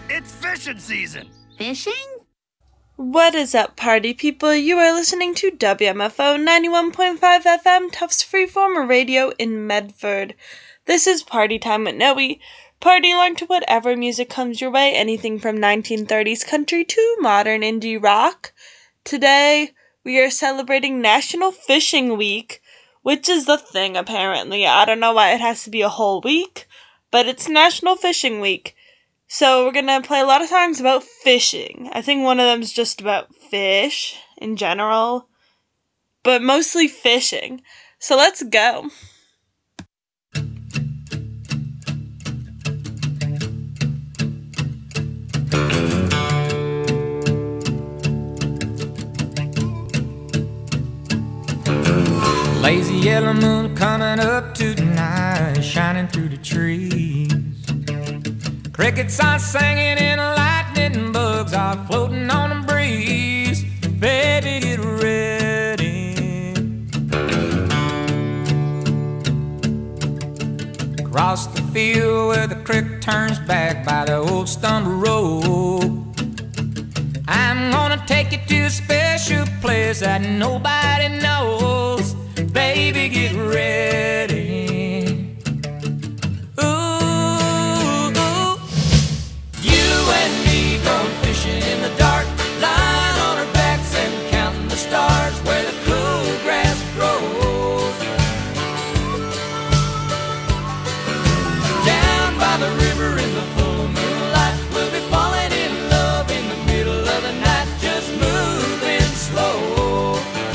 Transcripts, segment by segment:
It's fishing season! Fishing? What is up, party people? You are listening to WMFO 91.5 FM, Tufts Freeform Radio in Medford. This is Party Time with Noe. Party along to whatever music comes your way, anything from 1930s country to modern indie rock. Today, we are celebrating National Fishing Week, which is the thing, apparently. I don't know why it has to be a whole week, but it's National Fishing Week. So we're gonna play a lot of songs about fishing. I think one of them's just about fish in general, but mostly fishing. So let's go. Lazy yellow moon coming up tonight, shining through the trees. Crickets are singing and lightning bugs are floating on the breeze. Baby, get ready. Across the field where the creek turns back by the old stumble road, I'm gonna take you to a special place that nobody knows. Baby, get ready. In the dark, lying on our backs and counting the stars where the cool grass grows. Down by the river in the full moonlight, we'll be falling in love in the middle of the night, just moving slow.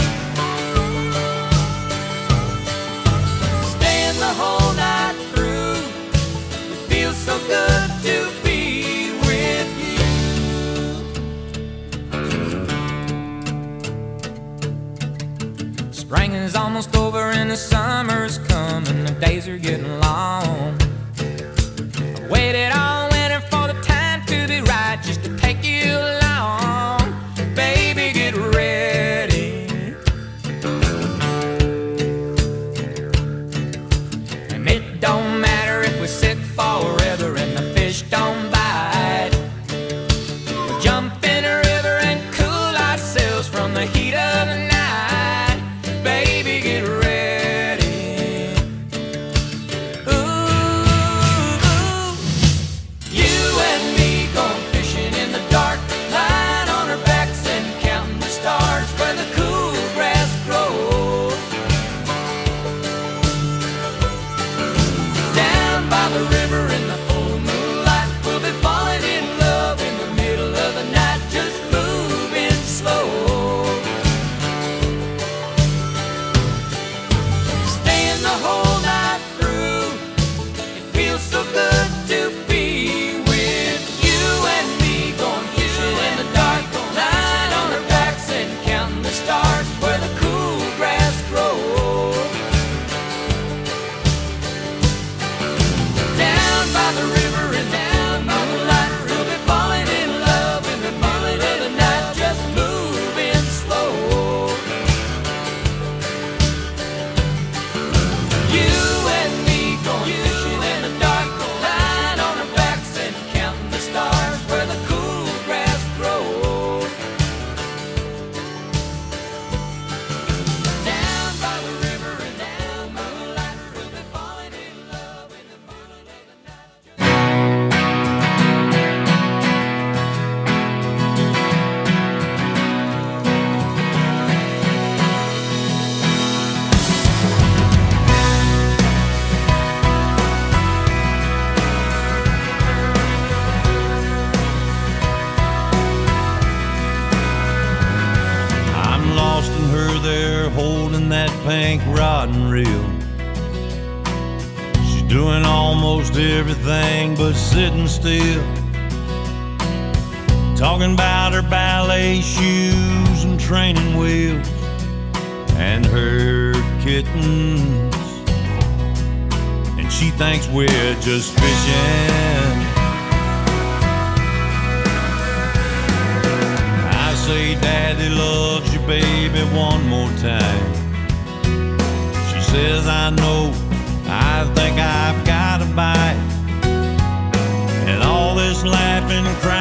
Staying the whole night through, it feels so good to be with you. Spring is almost over and the summer's coming. The days are getting long. I waited all winter for the time to be right, just to take you along. Baby, get ready. And it don't matter if we sit forever and the fish don't bite. We'll jump in the river and cool ourselves from the heat of the night. Baby, get ready. Ooh, you and me going fishing in the dark, lying on our backs and counting the stars where the cool grass grows. Down by the river in the full moonlight, we'll be falling in love in the middle of the night, just moving slow. The whole night through, it feels so good to be with you and me, going fishing in the dark, lying on our backs and counting the stars where the cool grass grows. Down by the river and down by the light, we'll be falling in love in the middle of the night, just moving slow. You and me going fishing in the dark, lying on our backs and counting the stars where the cool grass grows. Down by the river and down by the light, we'll be falling in love in the middle of the I'm lost in her there, holding that pink rod and reel. She's doing almost everything but sitting still, talking about her ballet shoes and training wheels and her kittens. And she thinks we're just fishing. I say daddy loves you, baby, one more time. She says I know, I think I've got a bite. And all this laughing, crying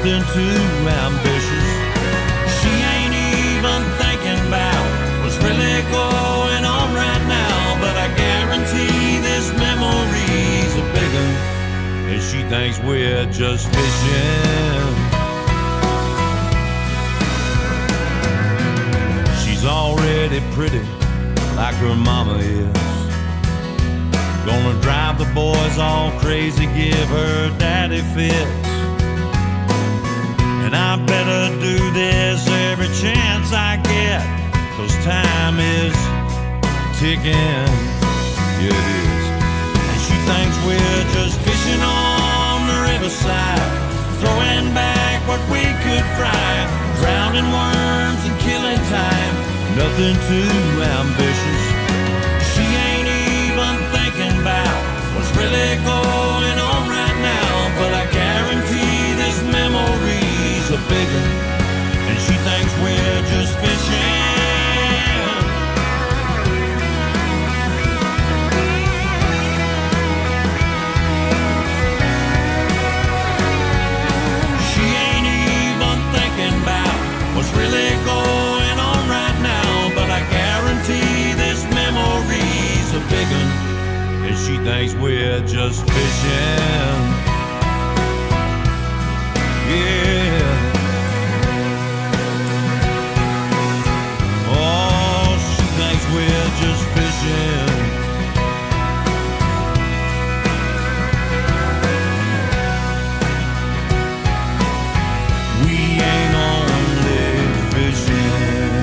nothing too ambitious. She ain't even thinking about what's really going on right now, but I guarantee this memory's a big one, and she thinks we're just fishing. She's already pretty like her mama is. Gonna drive the boys all crazy, give her daddy fits. And I better do this every chance I get, 'cause time is ticking, yeah it is. And she thinks we're just fishing on the riverside, throwing back what we could fry, drowning worms and killing time, nothing too ambitious. She ain't even thinking about what's really going on right now, but I guarantee this memory's a big one, and she thinks we're just fishing. She ain't even thinking about what's really going on right now, but I guarantee this memory's a big one, and she thinks we're just fishing. Yeah. Oh, she thinks we're just fishing. We ain't only fishing.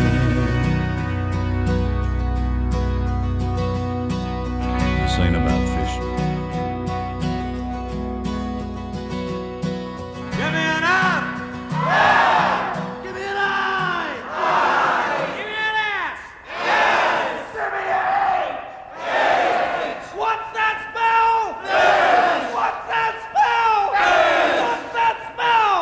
This ain't about fishing. Give me an eye! Give me an eye! Give me an ass! Yes! Give me an H! H! What's that spell? Fish! What's that spell? Fish! What's that spell?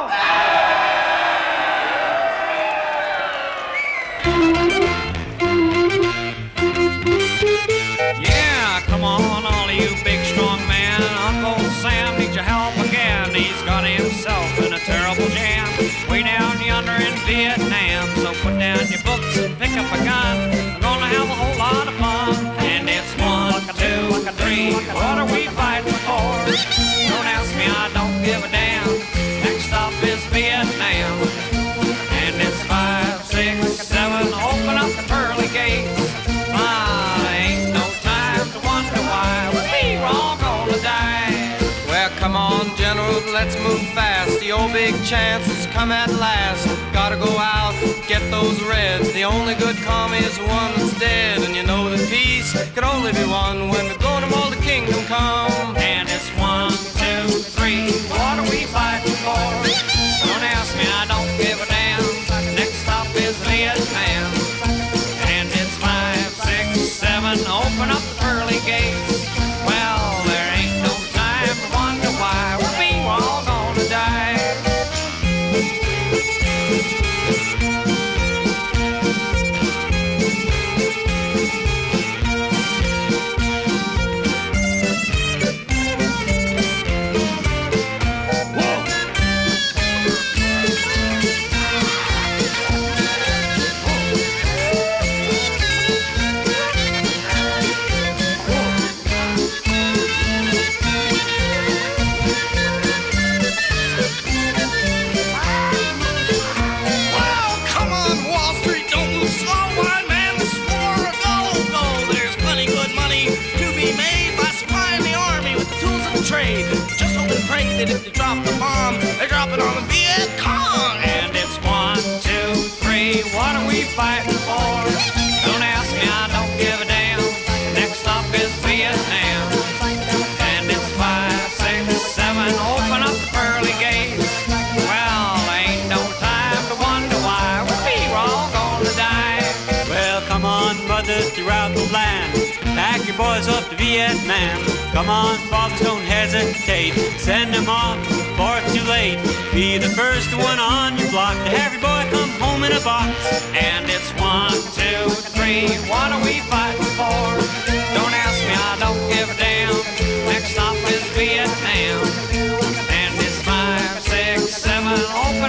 Yeah, come on, all of you big strong men. Uncle Sam needs your help again. He's got himself in a terrible jam way down yonder in Vietnam. So put down your books and pick up a gun. We're gonna have a whole lot of fun. And it's 1, 2, 3. What are we fighting for? Don't ask me, I don't give a damn. Next stop is Vietnam. And it's 5, 6, 7. Open up the pearly gates. Ain't no time to wonder why we're all gonna die. Well, come on, General, let's move fast. The old big chance has come at last. Gotta go out, get those Reds. The only good commie is the one that's dead. And you know that peace can only be won when we're going to all the kingdom come. And it's 1, 2, 3. What are we fighting for? Don't ask me, I don't give a damn. Next stop is Vietnam. And it's 5, 6, 7. Open up the pearly gates. Well, there ain't no time to wonder why we're all gonna die. Well, come on, Wall Street, don't move slow, wine man. This is war or go. There's plenty good money to be made by supplying the army with the tools of the trade. Just hope and pray that if they drop the bomb, they drop it on the Viet Cong. And it's 1, 2, 3. What are we fighting for? Don't ask me, I don't give a damn. Next stop is Vietnam. And it's 5, 6, 7. Open up the pearly gates. Well, ain't no time to wonder why we're all gonna die. Well, come on, brothers throughout the land. Pack your boys off to Vietnam. Come on, fathers, don't hesitate. Send them off before it's too late. Be the first one on your block to have your boy come home in a box. And it's 1, 2, 3. What are we fighting for? Don't ask me, I don't give a damn. Next stop is Vietnam. And it's 5, 6, 7. Open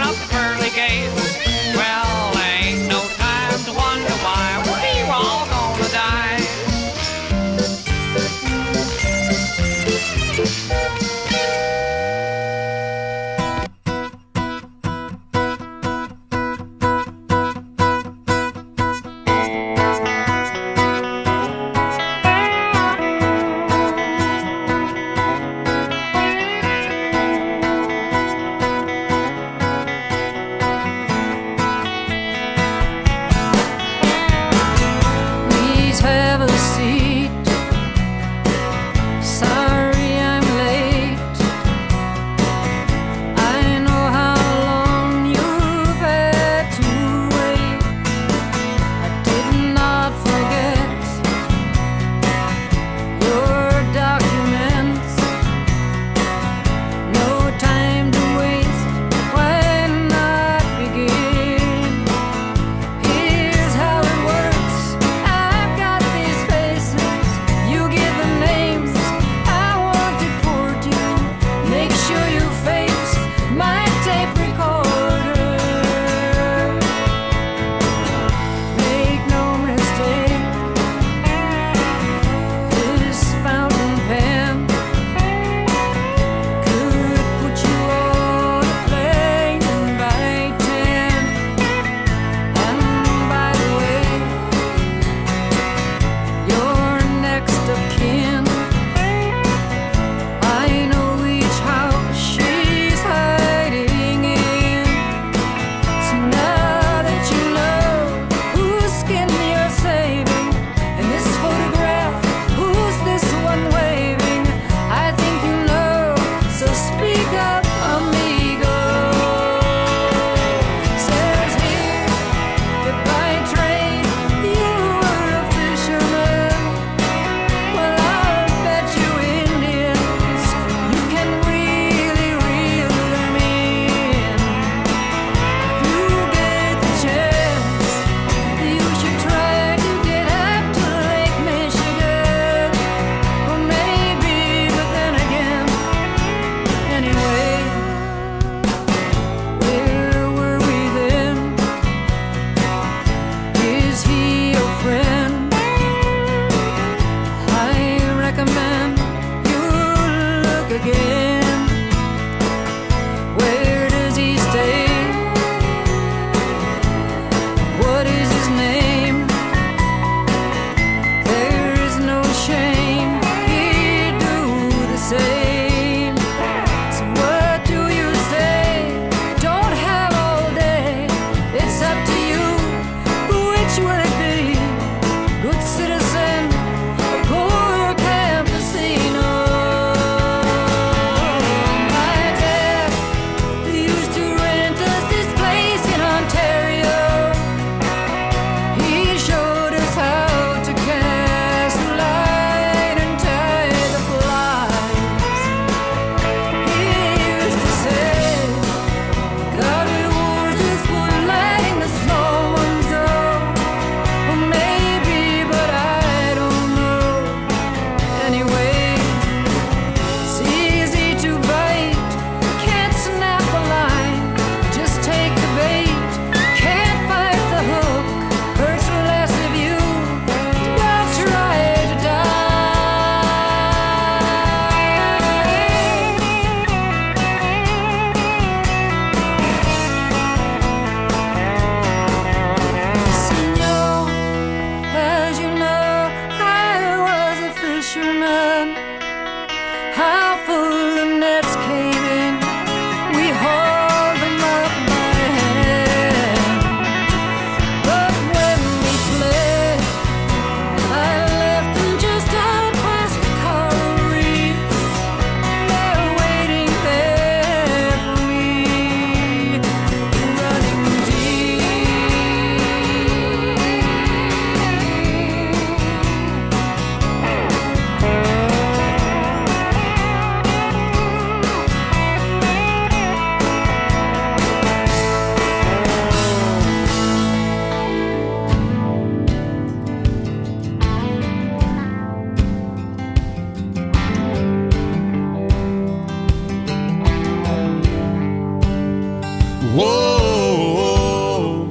Whoa,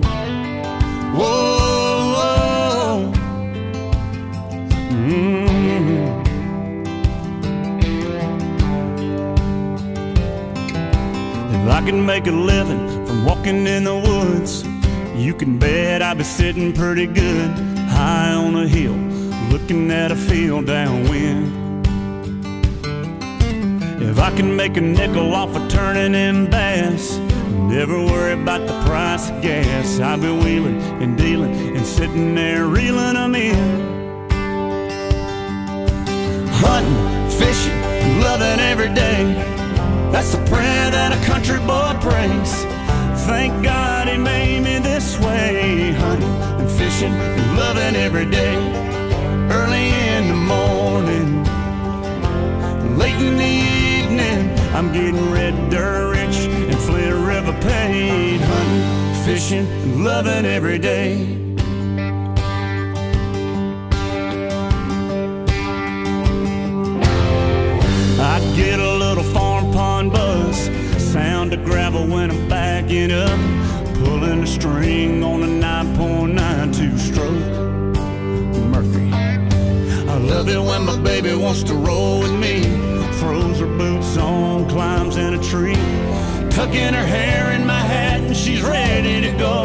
whoa, If I can make a living from walking in the woods, you can bet I'd be sitting pretty good high on a hill, looking at a field downwind. If I can make a nickel off of turning in bass, never worry about the price of gas, I'll be wheeling and dealing and sitting there reeling them in. Hunting, fishing, loving every day, that's the prayer that a country boy prays. Thank God he made me this way. Hunting and fishing and loving every day. Early in the morning, late in the evening, I'm getting red dirt rich and Flint River paid. Hunting, fishing and loving every day. I get a little farm pond buzz, sound of gravel when I'm backing up, pulling a string on a 9.92 stroke Murphy. I love it when my baby wants to roll with me, throws her boots on, climbs in a tree, tucking her hair in my hat and she's ready to go.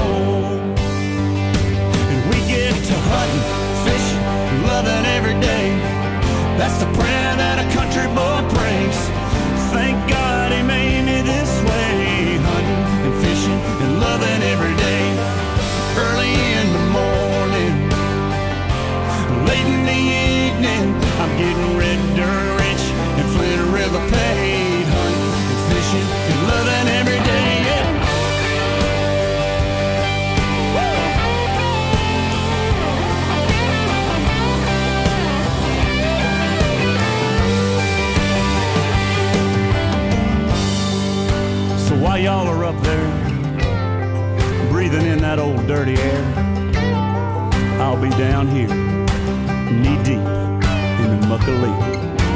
And we get to hunting, fishing, loving every day, that's the prayer that a country boy prays. Thank God he made me this way. Hunting and fishing and loving every day. Early in the morning, late in the evening, I'm getting red dirt rich and Flint River paid. Hunting and fishing and loving every day, yeah. While y'all are up there, breathing in that old dirty air, I'll be down here, knee deep in the muck of leaf.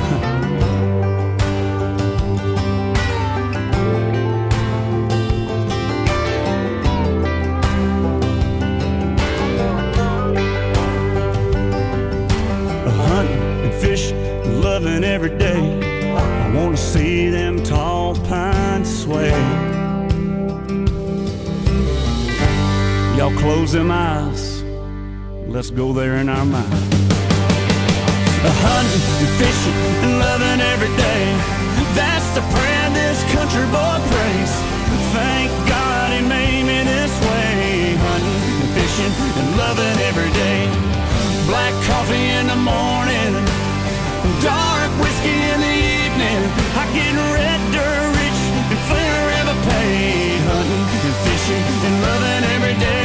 Hunting and fishing, loving every day, I wanna see them tall pines sway. Y'all close them eyes, let's go there in our mind. Hunting and fishing and loving every day, that's the prayer this country boy prays. Thank God he made me this way. Hunting and fishing and loving every day. Black coffee in the morning, dark whiskey in the evening, I get red dirt rich and Flint River paid. Hunting and fishing and loving every day.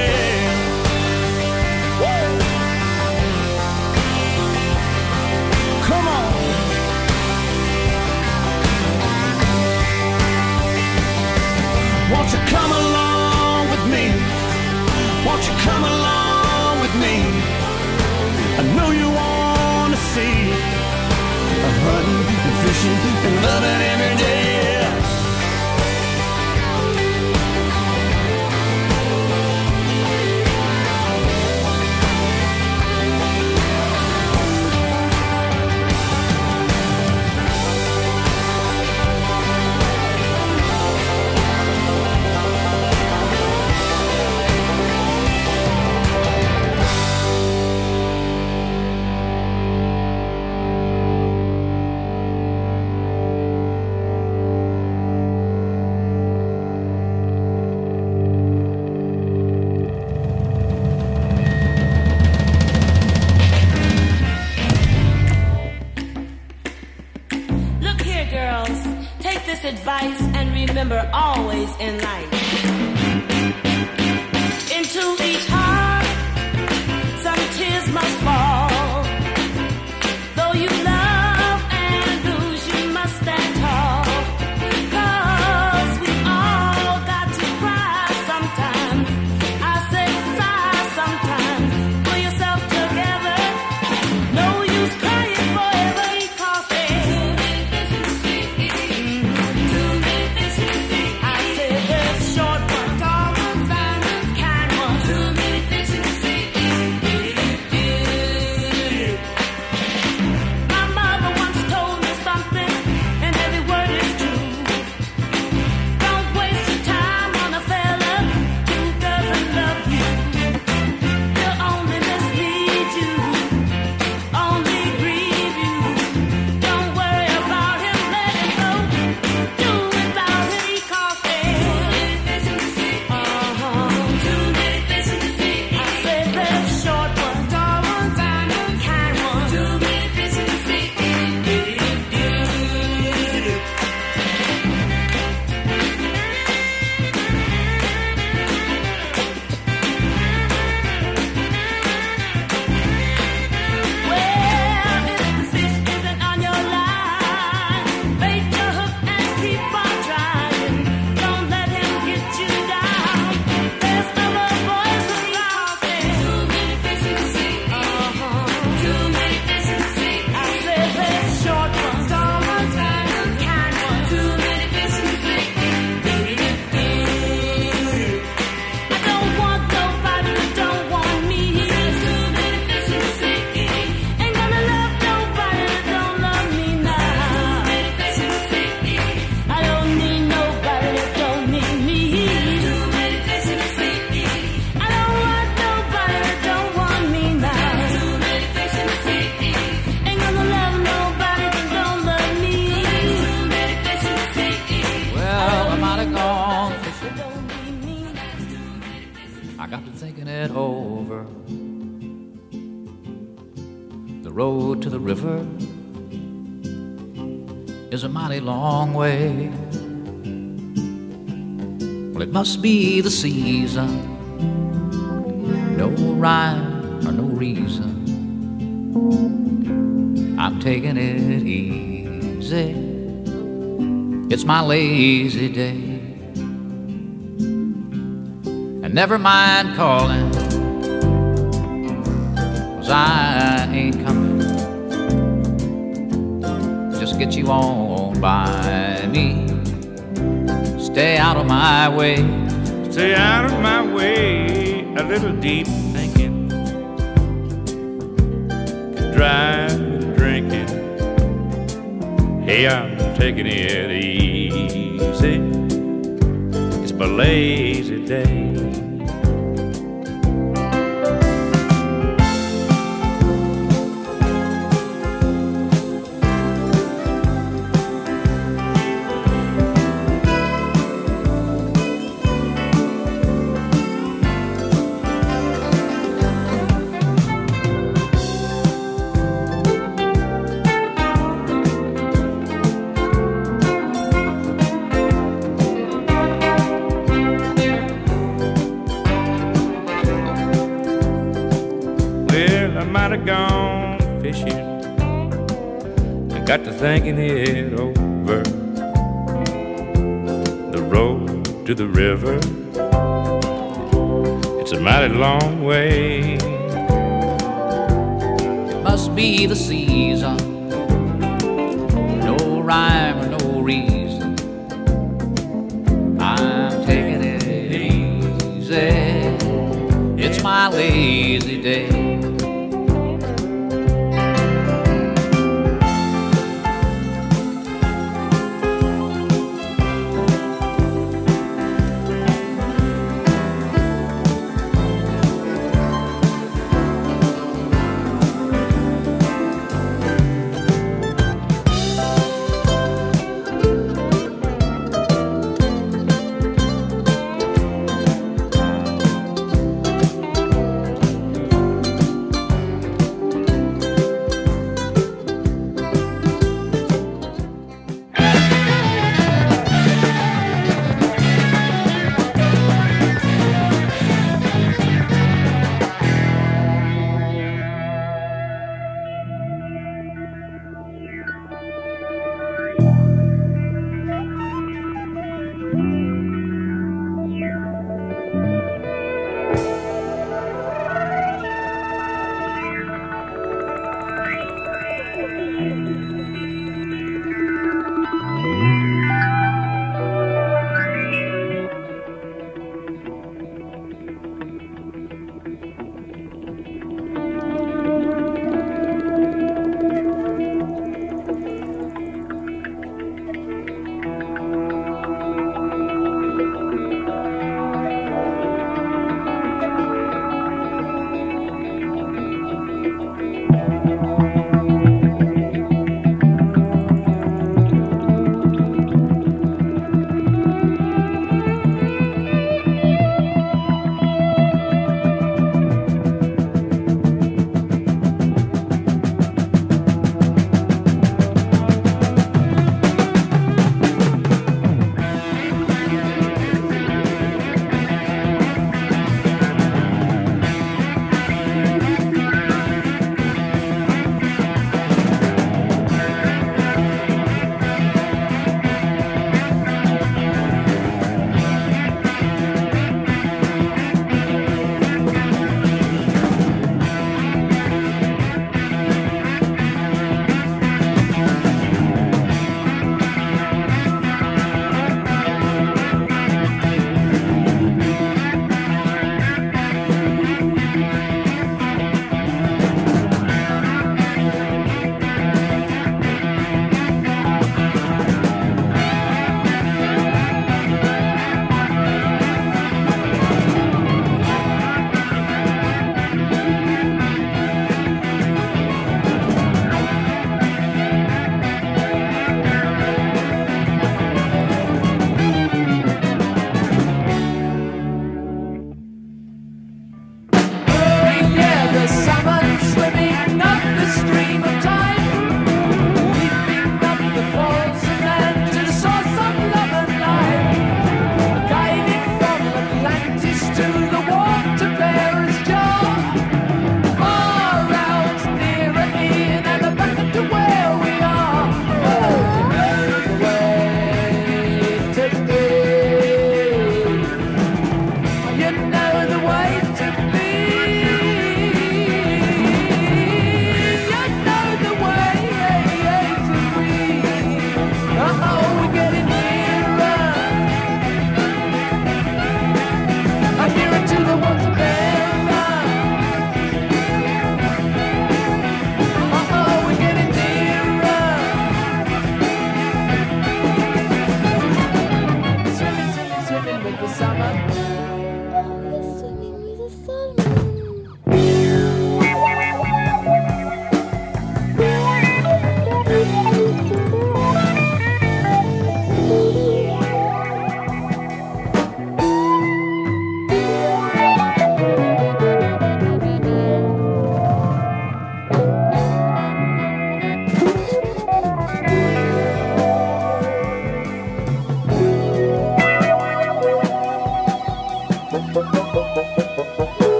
Woo! Come on. Won't you come along with me? Won't you come along with me? I know you want to see hunting and fishing and loving every day. Advice and remember always in life, into each heart some tears must fall. Though you love and lose, you must stand tall. 'Cause we all got to cry sometimes. I say sigh sometimes. Pull yourself together. No use crying forever. Sure got to thinking it over. The road to the river is a mighty long way. Well, it must be the season, no rhyme or no reason. I'm taking it easy. It's my lazy day. And never mind calling, 'cause I ain't coming. Just get you on by me. Stay out of my way. Stay out of my way. A little deep thinking, drive drinking. Hey, I'm taking it easy. It's my lazy day. Gone fishing, I got to thinking it over. The road to the river, it's a mighty long way. It must be the season, no rhyme or no reason. I'm taking it easy. It's my lazy day.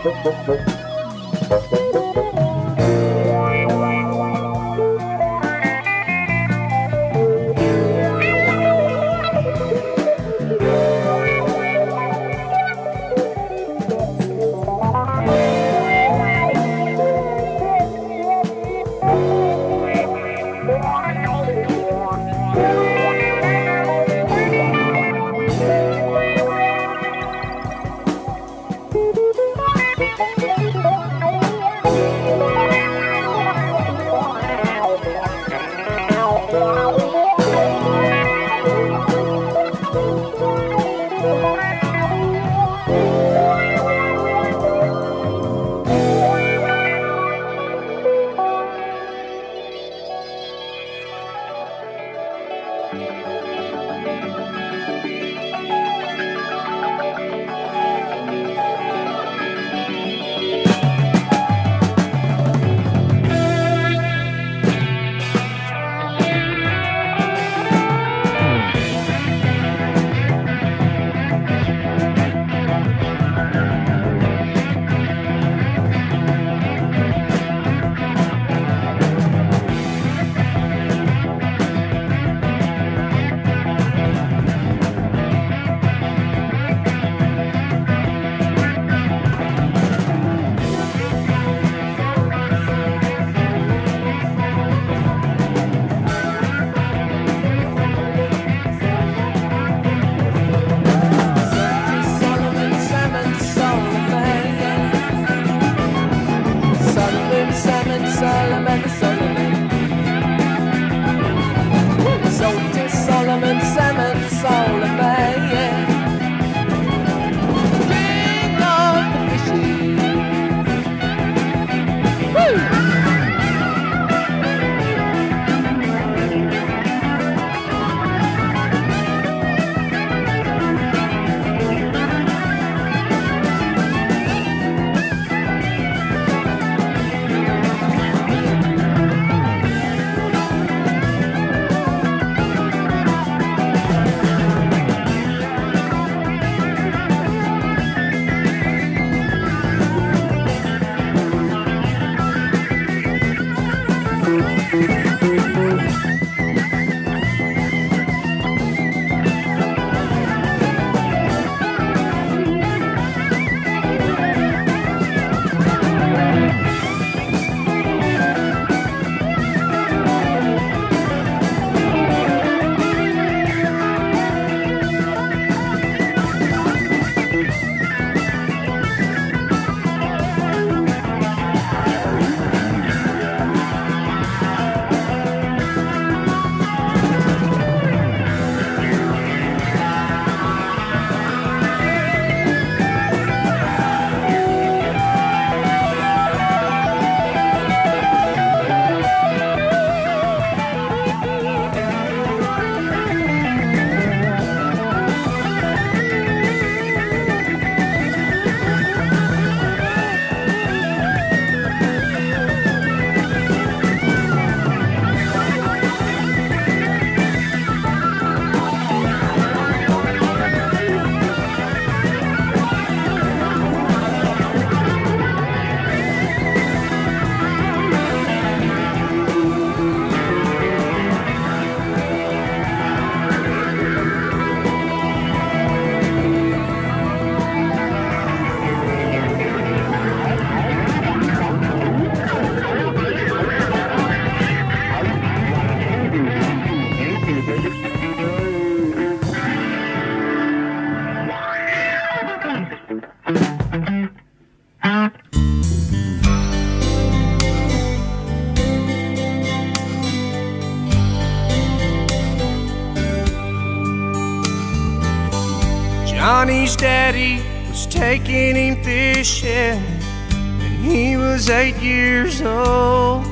Johnny's daddy was taking him fishing when he was 8 years old.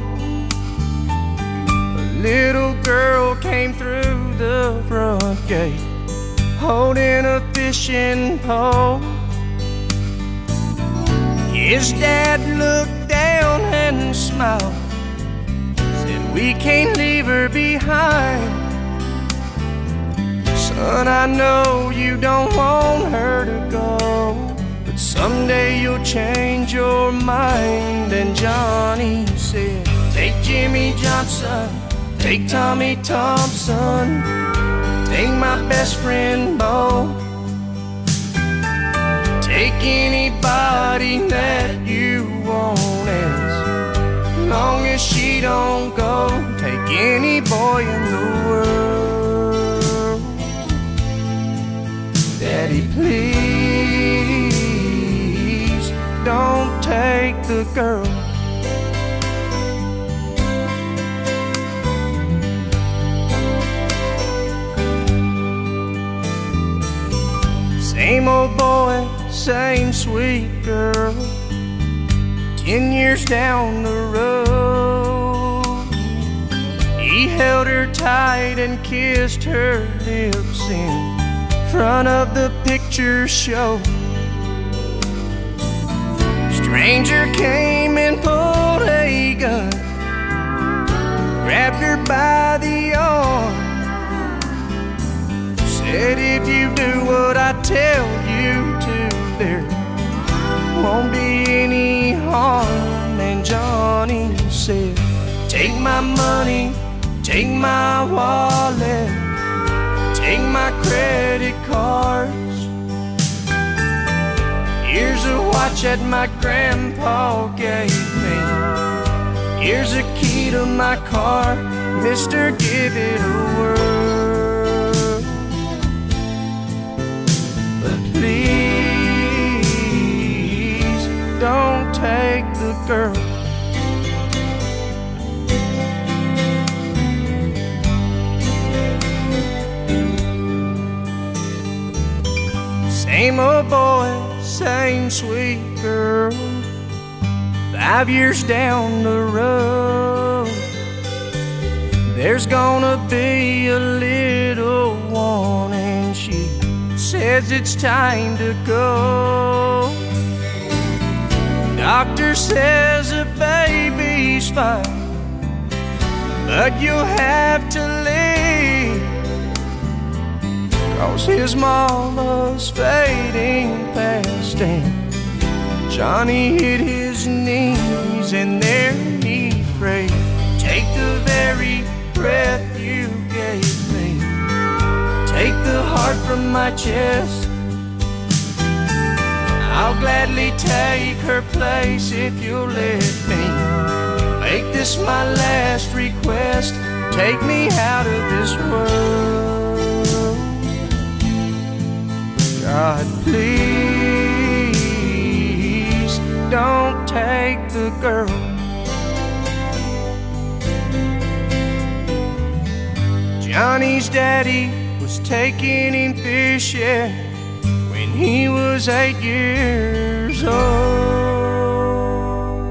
A little girl came through the front gate holding a fishing pole. His dad looked down and smiled, said, "We can't leave her behind. Son, I know you don't want her to go, but someday you'll change your mind. And Johnny said, take Jimmy Johnson, take Tommy Thompson, take my best friend Bo, take anybody that you want, as long as she don't go. Take any boy in the world. Daddy, please don't take the girl. Same old boy, same sweet girl. 10 years down the road, he held her tight and kissed her lips in front of the picture show. Stranger came and pulled a gun, grabbed her by the arm, said, if you do what I tell you to, there won't be any harm. And Johnny said, take my money, take my wallet, take my credit cards. Here's a watch that my grandpa gave me. Here's a key to my car, mister, give it a whirl. But please don't take the girl. Same old boy, same sweet girl. 5 years down the road, there's gonna be a little one, and she says it's time to go. Doctor says the baby's fine, but you'll have to leave, 'cause his mama's fading fast. And Johnny hit his knees and there he prayed, take the very breath you gave me, take the heart from my chest. I'll gladly take her place if you'll let me make this my last request. Take me out of this world. God, please don't take the girl. Johnny's daddy was taking him fishing when he was 8 years old.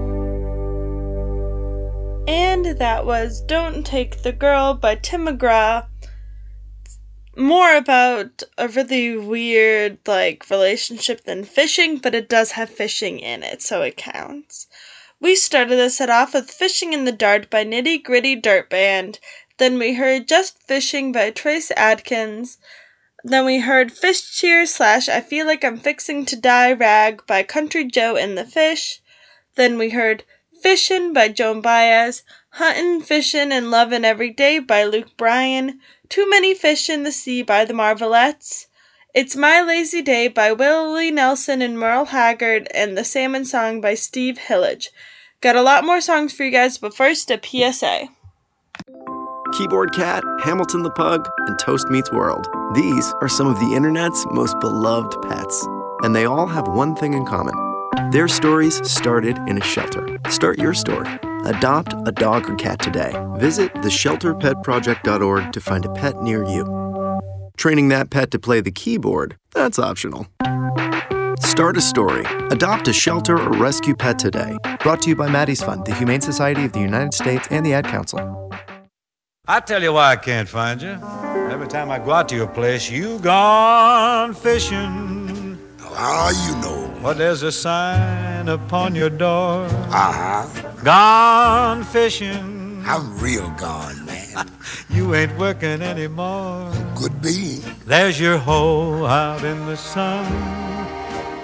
And that was Don't Take the Girl by Tim McGraw. More about a really weird, relationship than fishing, but it does have fishing in it, so it counts. We started this set off with Fishing in the Dark by Nitty Gritty Dirt Band. Then we heard Just Fishing by Trace Adkins. Then we heard Fish Cheer / I Feel Like I'm Fixing to Die Rag by Country Joe and the Fish. Then we heard Fishin' by Joan Baez, Huntin', Fishin' and Lovin' Every Day by Luke Bryan, Too Many Fish in the Sea by the Marvelettes, It's My Lazy Day by Willie Nelson and Merle Haggard, and The Salmon Song by Steve Hillage. Got a lot more songs for you guys, but first a PSA. Keyboard Cat, Hamilton the Pug, and Toast Meets World. These are some of the internet's most beloved pets. And they all have one thing in common. Their stories started in a shelter. Start your story. Adopt a dog or cat today. Visit theshelterpetproject.org to find a pet near you. Training that pet to play the keyboard, that's optional. Start a story. Adopt a shelter or rescue pet today. Brought to you by Maddie's Fund, the Humane Society of the United States, and the Ad Council. I tell you why I can't find you. Every time I go out to your place, you gone fishing. How you know? Well, there's a sign upon your door. Uh-huh. Gone fishing. I'm real gone, man. You ain't working anymore. Could be. There's your hole out in the sun.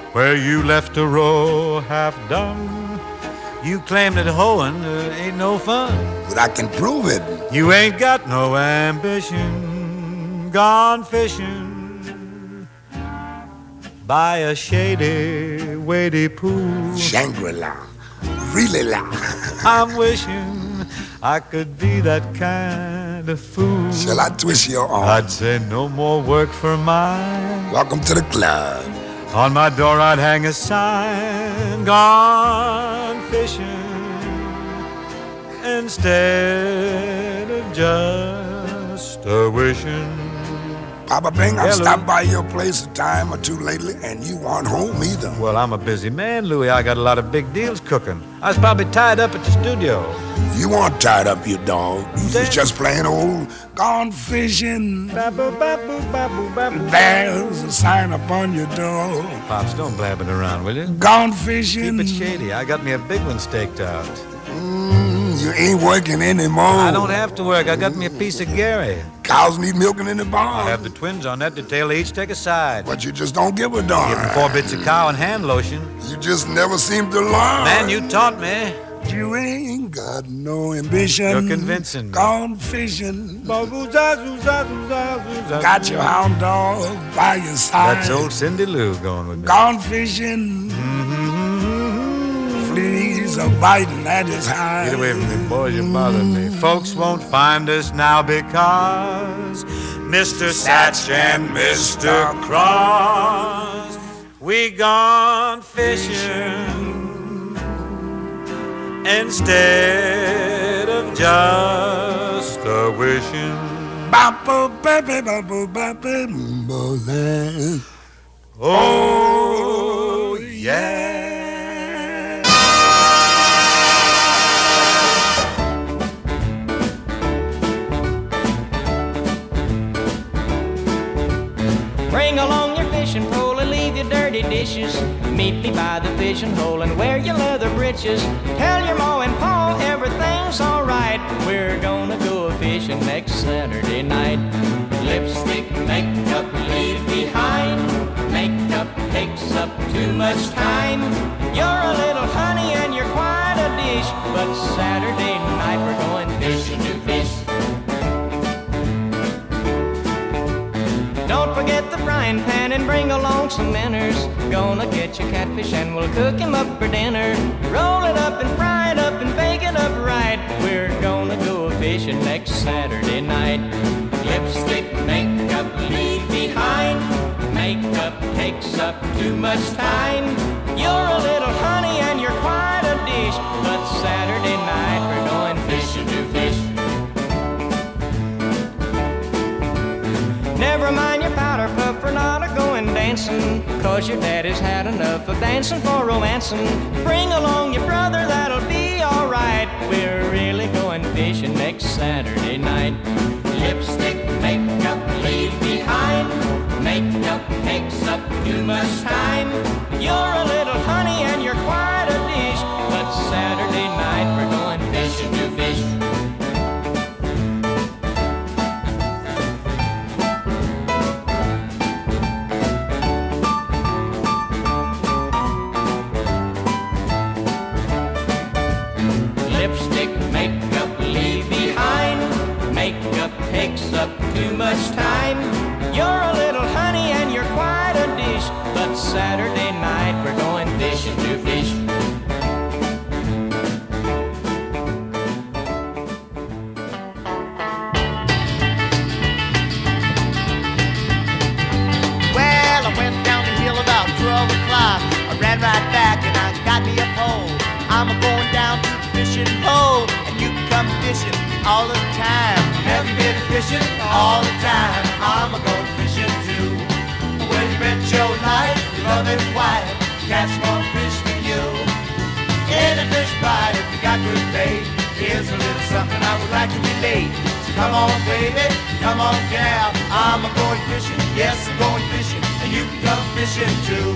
where you left a row half done. You claim that hoeing ain't no fun. But I can prove it. You ain't got no ambition. Gone fishing by a shady, weighty pool. Shangri-La, really la. I'm wishing I could be that kind of fool. Shall I twist your arm? I'd say no more work for mine. Welcome to the club. On my door I'd hang a sign, gone fishing, instead of just a wishing. Papa Bing, I've Hello. stopped by your place a time or two lately, and you aren't home either. Well, I'm a busy man, Louie. I got a lot of big deals cooking. I was probably tied up at the studio. You weren't tied up, you dog. You was just plain old gone fishing. Baboo, baboo, baboo, baboo. There's a sign upon your door. Pops, don't blab it around, will you? Gone fishing. Keep it shady. I got me a big one staked out. You ain't working anymore. I don't have to work. I got me a piece of Gary. Cows need milking in the barn. I have the twins on that detail. They each take a side. But you just don't give a darn. Give them 4 bits of cow and hand lotion. You just never seem to learn. Man, you taught me. You ain't got no ambition. You're convincing me. Gone fishing. Got your hound dog by your side. That's old Cindy Lou going with me. Gone fishing. Fleas are biting at his hide. Get away from me, boys, you bother me. Folks won't find us now because Mr. Satch and Mr. Cross, we gone fishing instead of just a wishing. Oh, yeah. Bring along your fishing pole and leave your dirty dishes. Meet me by the fishing hole and wear your leather breeches. Tell your ma and pa everything's alright. We're gonna go fishing next Saturday night. Lipstick, makeup, leave behind. Makeup takes up too much time. You're a little honey and you're quite a dish. But Saturday night we're going fishing to fish. Don't forget the frying pan and bring along some manners. Gonna get your catfish and we'll cook him up for dinner. Roll it up and fry it up and bake it up right. We're gonna go fishing next Saturday night. Lipstick, makeup, leave behind. Makeup takes up too much time. You're a little honey and you're quite a dish. But Saturday night we're going fishing to fish. Never mind your powder puff, we're not a-going dancing, 'cause your daddy's had enough of dancing for romancing. Bring along your brother, that'll be alright. We're really going fishing next Saturday night. Lipstick, makeup, leave behind. Makeup takes up too much time. You're a little honey and you're quite a dish. But Saturday night we're going fishing to fish. Lipstick, makeup, leave behind. Makeup takes up too much time. You're a little honey and you're quite a dish. But Saturday night we're going fishing to fish. Well, I went down the hill about 12 o'clock. I ran right back and I got me a pole. I'm going down to the fishing hole, and you can come fishing all the time. Have you been fishing all the time? I'm going fishing too. When you bet your life, your loving wife, catch more fish than you. In a fish bite, if you got good bait, here's a little something I would like to relate. So come on, baby, come on, gal. I'm going fishing, yes, I'm going fishing, and you can come fishing too.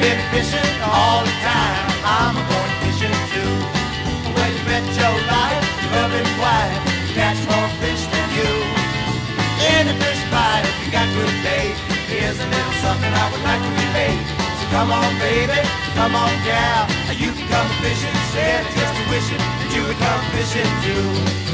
been fishing all the time. I'm going fishing too. When you bet your life, loving wife, catch more fish than you. In a fish bite, if you got good bait, here's a little something I would like to relate. So come on, baby, come on, gal, you can come fishing instead of just wishing that you would come fishing too.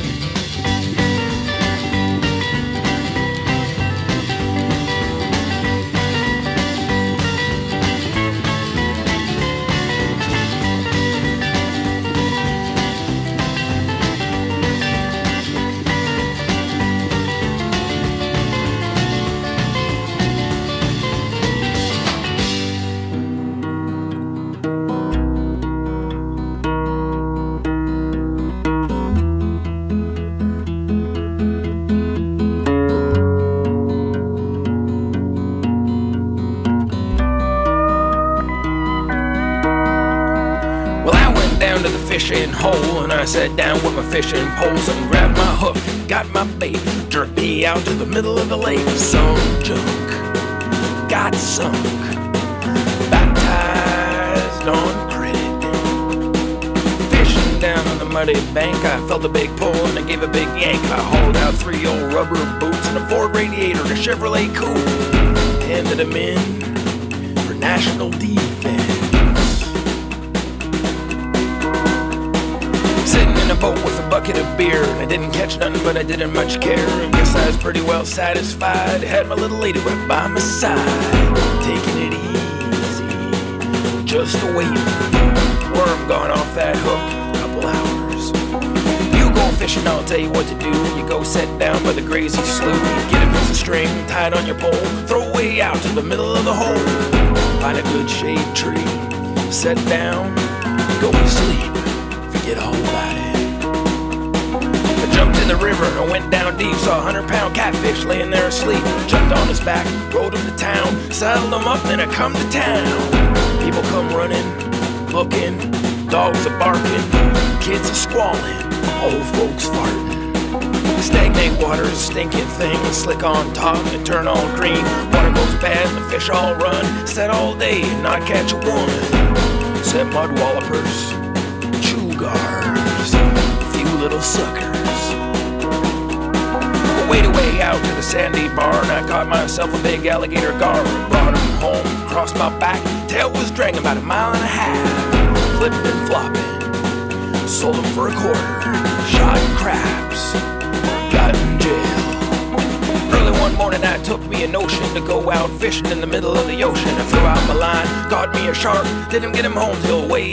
Fishing hole, and I sat down with my fishing poles and grabbed my hook, got my bait, jerked me out to the middle of the lake. Some junk got sunk, baptized on credit. Fishing down on the muddy bank, I felt a big pull and I gave a big yank. I hauled out 3 old rubber boots and a Ford radiator and a Chevrolet coupe, handed them in for national defense. Sitting in a boat with a bucket of beer, and I didn't catch nothing, but I didn't much care. I guess I was pretty well satisfied. Had my little lady right by my side, taking it easy, just a waiting. Worm gone off that hook, couple hours. You go fishing, I'll tell you what to do. You go sit down by the crazy slough. You get a piece of string tied on your pole, throw way out to the middle of the hole. Find a good shade tree, sit down, go to sleep. Forget all about it. I jumped in the river and I went down deep. Saw a 100-pound catfish laying there asleep. Jumped on his back, rode him to town, saddled him up, then I come to town. People come running, looking, dogs are barking, kids are squalling, old folks farting. Stagnate water's a stinking thing, slick on top and it turn all green. Water goes bad and the fish all run. Set all day and not catch a one. Set mud wallopers, gars, few little suckers. Way out to the sandy bar, and I caught myself a big alligator gar. Brought him home, crossed my back, tail was dragging about 1.5 miles. Flipped and flopping, sold him for $25. Shot crabs, got in jail. Early one morning I took me a notion to go out fishing in the middle of the ocean. I threw out my line, got me a shark, didn't get him home till way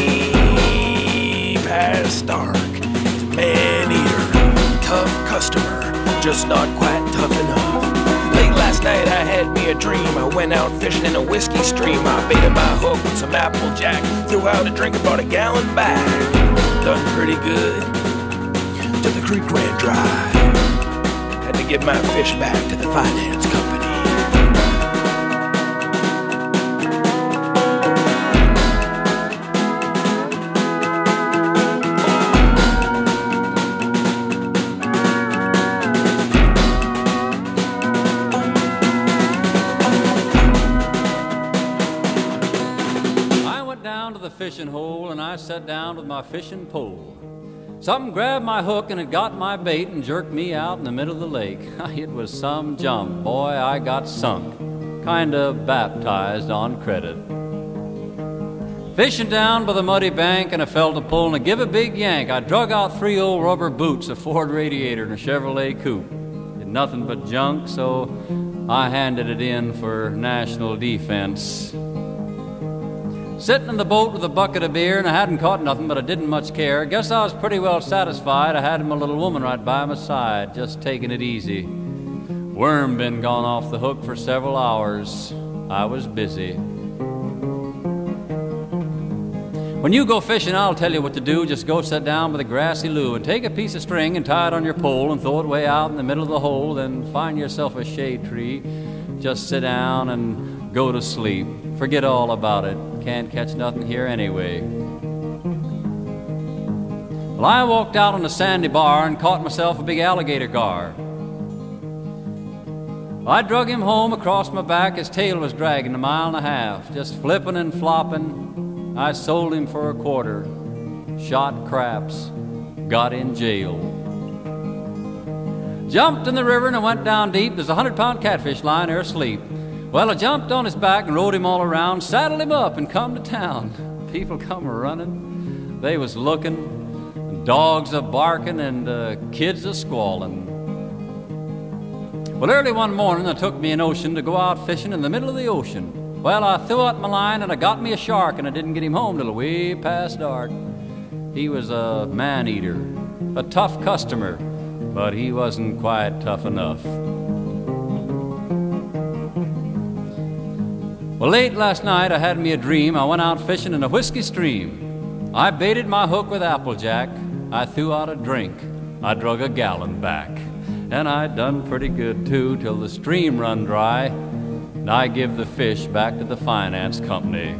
past dark. He's a man-eater, tough customer, just not quite tough enough. Late last night I had me a dream. I went out fishing in a whiskey stream. I baited my hook with some Applejack, threw out a drink and brought a gallon back. Done pretty good till the creek ran dry. Had to give my fish back to the finance company. Fishing hole, and I sat down with my fishing pole. Something grabbed my hook and it got my bait and jerked me out in the middle of the lake. It was some jump. Boy, I got sunk. Kinda baptized on credit. Fishing down by the muddy bank, and I felt a pull and I give a big yank. I drug out 3 old rubber boots, a Ford radiator, and a Chevrolet coupe. Did nothing but junk, so I handed it in for national defense. Sitting in the boat with a bucket of beer, and I hadn't caught nothing, but I didn't much care. Guess I was pretty well satisfied. I had my little woman right by my side, just taking it easy. Worm been gone off the hook for several hours. I was busy. When you go fishing, I'll tell you what to do. Just go sit down by the grassy lough and take a piece of string and tie it on your pole and throw it way out in the middle of the hole. Then find yourself a shade tree. Just sit down and go to sleep. Forget all about it. Can't catch nothing here anyway. Well, I walked out on a sandy bar and caught myself a big alligator gar. I drug him home across my back, his tail was dragging 1.5 miles, just flipping and flopping. I sold him for $0.25, shot craps, got in jail. Jumped in the river and I went down deep, there's a 100-pound catfish lying there asleep. Well, I jumped on his back and rode him all around, saddled him up and come to town. People come running, they was looking, dogs a barking and kids a squalling. Well, early one morning I took me an ocean to go out fishing in the middle of the ocean. Well, I threw out my line and I got me a shark, and I didn't get him home till way past dark. He was a man-eater, a tough customer, but he wasn't quite tough enough. Well, late last night I had me a dream. I went out fishing in a whiskey stream. I baited my hook with Applejack. I threw out a drink. I drug a gallon back. And I done pretty good too till the stream run dry, and I give the fish back to the finance company.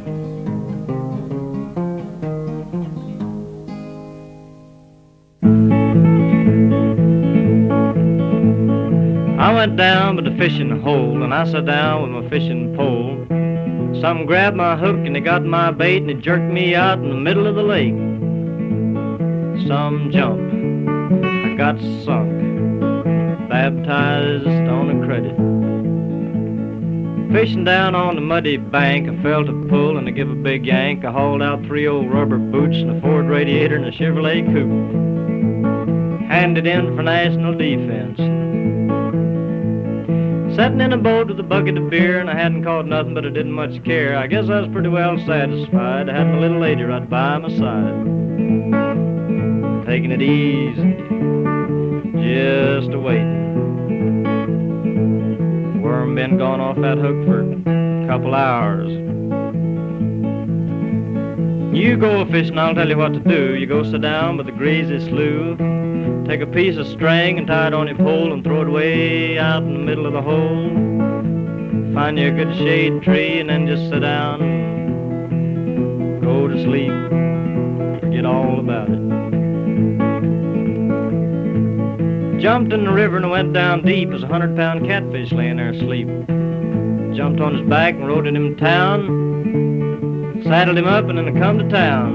I went down by the fishing hole and I sat down with my fishing pole. Some grabbed my hook and they got my bait and it jerked me out in the middle of the lake. Some jumped, I got sunk, baptized on a credit. Fishing down on the muddy bank, I felt a pull and I give a big yank. I hauled out 3 old rubber boots and a Ford radiator and a Chevrolet coupe. Handed in for national defense. Sitting in a boat with a bucket of beer and I hadn't caught nothing but I didn't much care. I guess I was pretty well satisfied. I had my little lady right by my side, taking it easy, just a-waiting. Worm been gone off that hook for a couple hours. You go fishing, I'll tell you what to do. You go sit down by the greasy slough, take a piece of string and tie it on your pole and throw it way out in the middle of the hole. Find you a good shade tree and then just sit down and go to sleep. Forget all about it. Jumped in the river and I went down deep. There's a 100-pound catfish laying there asleep. Jumped on his back and rode him to town. Saddled him up and then I come to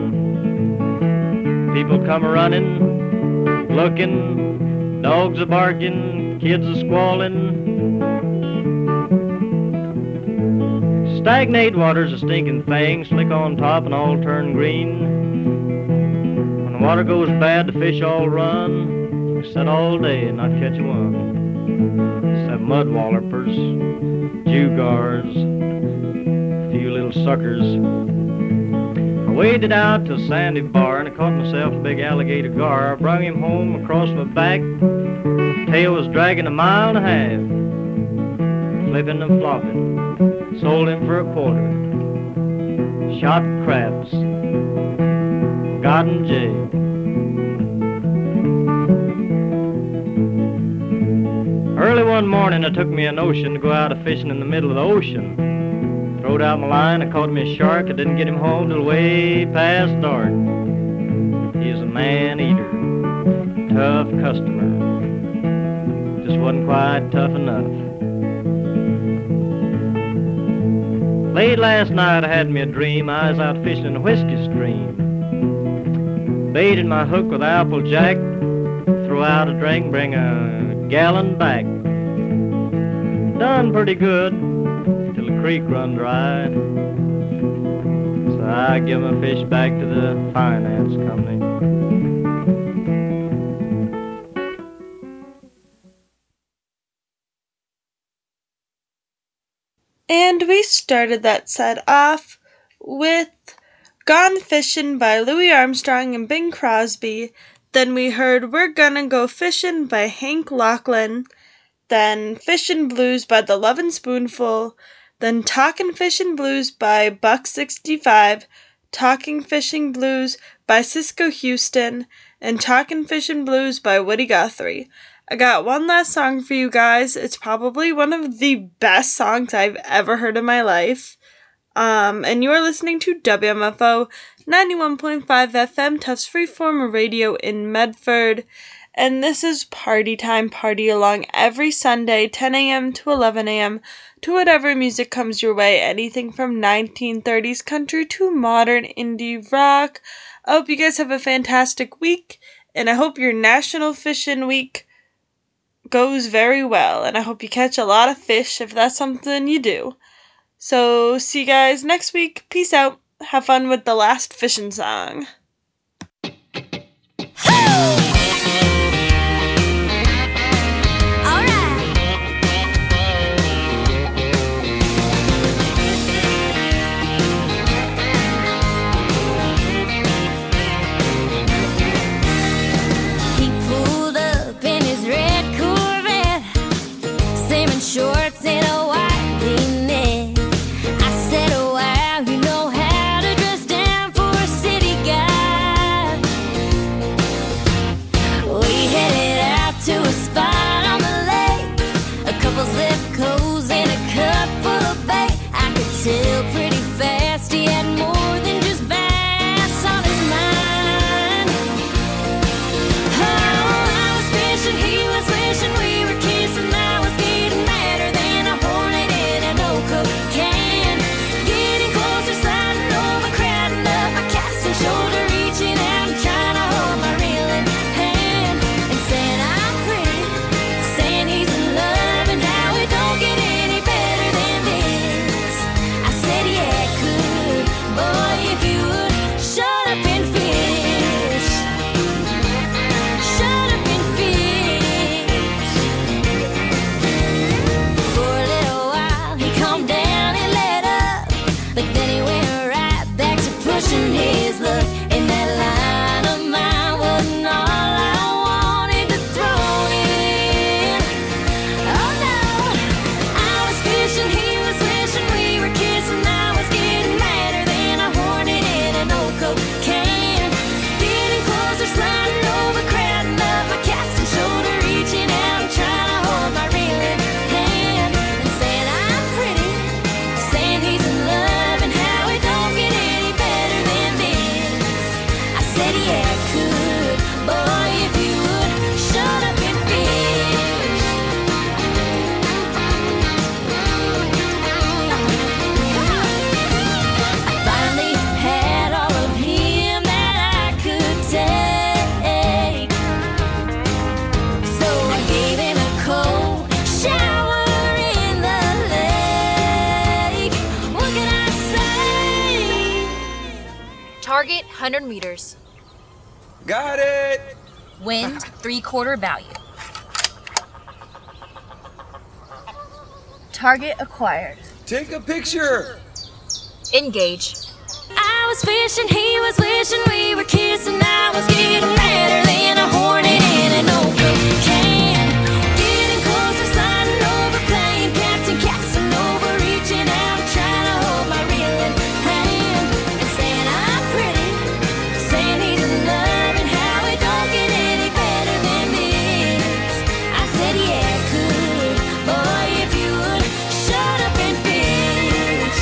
town. People come a-running, looking, dogs a barking, kids a squalling. Stagnate water's a stinking thing, slick on top and all turn green. When the water goes bad, the fish all run. Sit all day and not catch one. Except mud wallopers, jugars, a few little suckers. I waded out to a sandy bar and I caught myself a big alligator gar. I brought him home across my back. Tail was dragging 1.5 miles. Flipping and flopping. Sold him for $0.25. Shot craps. Got in jail. Early one morning I took me a notion to go out a fishing in the middle of the ocean. Throwed out my line, I caught me a shark. I didn't get him home till way past dark. He was a man-eater, tough customer. Just wasn't quite tough enough. Late last night I had me a dream. I was out fishing in a whiskey stream. Baited my hook with Applejack. Threw out a drink, bring a gallon back. Done pretty good till the creek run dry. So I give my fish back to the finance company. And we started that set off with Gone Fishin' by Louis Armstrong and Bing Crosby. Then we heard We're Gonna Go Fishin' by Hank Lachlan. Then Fishin' Blues by The Lovin' Spoonful. Then Talkin' Fishin' Blues by Buck 65. Talking Fishing Blues by Cisco Houston. And Talkin' Fishin' Blues by Woody Guthrie. I got one last song for you guys. It's probably one of the best songs I've ever heard in my life. And you are listening to WMFO 91.5 FM, Tufts Freeform Radio in Medford. and this is Party Time. Party along every Sunday, 10 a.m. to 11 a.m. to whatever music comes your way, anything from 1930s country to modern indie rock. I hope you guys have a fantastic week, and I hope your National Fishing Week goes very well, and I hope you catch a lot of fish if that's something you do. So, see you guys next week. Peace out. Have fun with the last fishing song. Shorts and a white V-neck. I said, oh wow, you know how to dress down for a city guy. We headed out to a spot on the lake, a couple zip codes and a cup full of bait. I could tell pretty fast he had more than just bass on his mind. Oh, I was fishing, he was wishing, we were kissing, I was getting madder than a hornet in an old Coke can. Getting closer, sliding over, crowding up my casting shoulder, reaching out and trying to hold my reeling hand. And saying I'm pretty, saying he's in love, and how it don't get any better than this. I said, yeah, it could, boy, if you would shut up and fish. Shut up and fish. For a little while he calmed down and let up, but then he went right back to pushing his luck. And that line of mine wasn't all I wanted to throw in. Oh no, I was fishing, he was wishing, we were kissing, I was getting madder than a hornet in an old Coke can. Getting closer, sliding over, crowding up my casting shoulder, reaching out and trying to hold my reeling hand. And saying I'm pretty, saying he's in love, and how it don't get any better than this. I said, yeah, it could, boy, if you would shut up and fish. I finally had all of him that I could take, so I gave him a cold shower in the lake. What can I say? Target 100 meters. Got it! Wind 3/4 value. Target acquired. Take a picture! Engage. I was fishing, he was wishing, we were kissing, I was getting madder than a hornet in an old Coke can. Getting closer, sliding over, playing captain, casting over, reaching out, trying to hold my reeling hand. And saying I'm pretty, saying he's in love, and how it don't get any better than this. I said, yeah, it could, boy, if you would shut up and fish.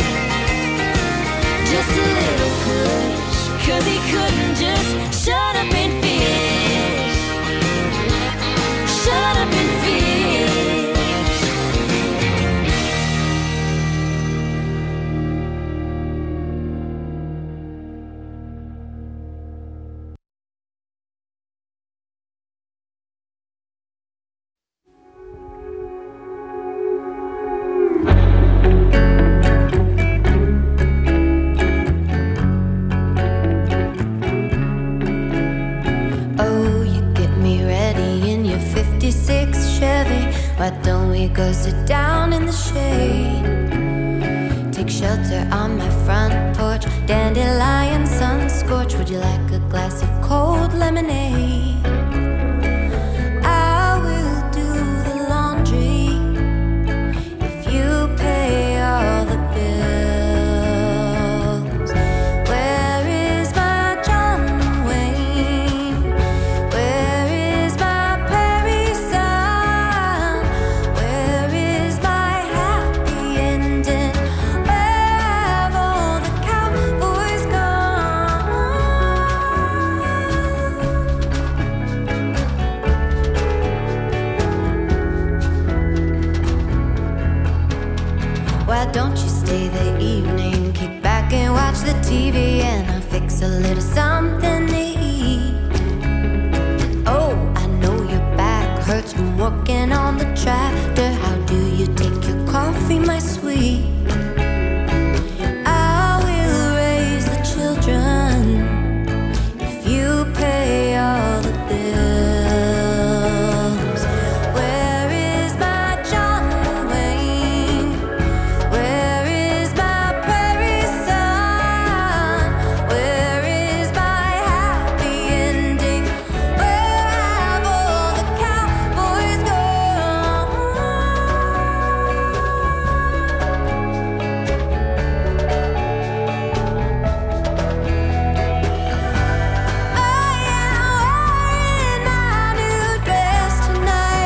Just a little push, 'cause he couldn't just shut up and fish. Shut up and fish. Oh, you get me ready in your 56 Chevy. Why don't we go sit down in the shade? Take shelter on my front porch. Dandelion sun scorch. Would you like a glass of cold lemonade? I will do the laundry if you pay all the bills. Where is my John Wayne? Where is my Perry son? Where is my happy ending? Where have all the cowboys gone? don't you stay the evening? Kick back and watch the TV, and I'll fix a little something to eat. Oh, I know your back hurts from working on the track.